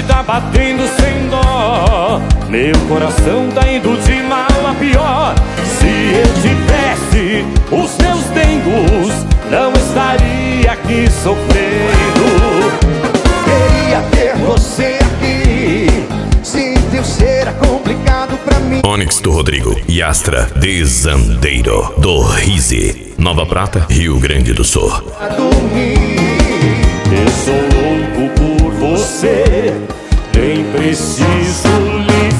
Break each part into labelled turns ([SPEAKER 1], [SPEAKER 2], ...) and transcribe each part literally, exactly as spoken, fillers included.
[SPEAKER 1] tá batendo sem dó, meu coração tá indo de mal a pior. Se eu tivesse os meus dengos, não estaria aqui sofrendo.
[SPEAKER 2] Queria ter você aqui, sem teu ser é complicado pra mim.
[SPEAKER 3] Onyx do Rodrigo e Astra Desandeiro do Rise, Nova Prata, Rio Grande do Sul.
[SPEAKER 1] Eu sou louco por você, nem preciso lhe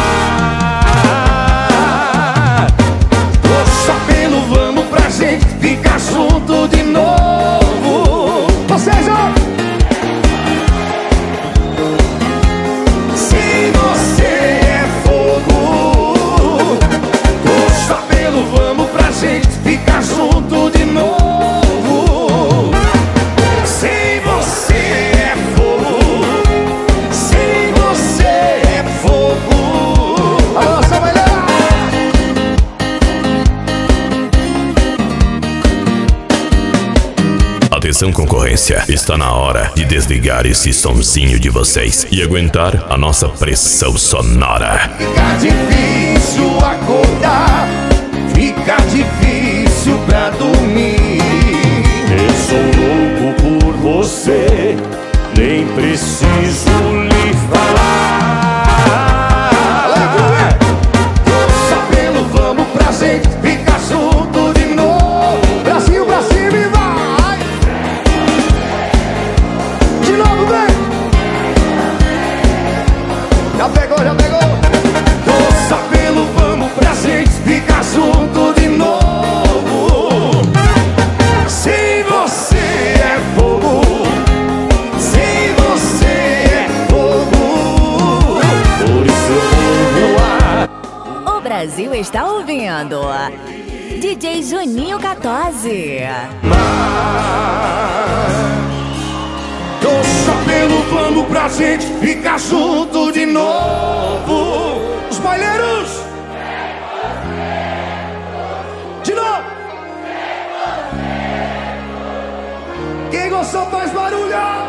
[SPEAKER 1] falar.
[SPEAKER 2] Tô só pelo vamos pra gente ficar junto de novo. Vocês, ó! Se você é fogo, tô só pelo vamos pra gente ficar junto de novo. Sem você é fogo, sem você é fogo. Alô, só vai lá!
[SPEAKER 3] Atenção, concorrência, está na hora de desligar esse sonzinho de vocês e aguentar a nossa pressão sonora.
[SPEAKER 2] Fica difícil acordar, fica difícil pra dormir.
[SPEAKER 1] Eu sou louco por você, nem preciso lhe falar.
[SPEAKER 2] Tô só pelo vamos pra gente ficar junto de novo. Brasil pra cima e vai! De novo, vem! Já pegou, já pegou! Tô só pelo vamos pra gente ficar junto de novo. Sem você é fogo, sem você é fogo.
[SPEAKER 1] Por isso eu vou voar.
[SPEAKER 4] O Brasil está ouvindo D J Juninho quatorze.
[SPEAKER 2] Tô só pelo vamos pra gente ficar junto de novo. Os baileiros! De novo! Quem gostou faz barulho!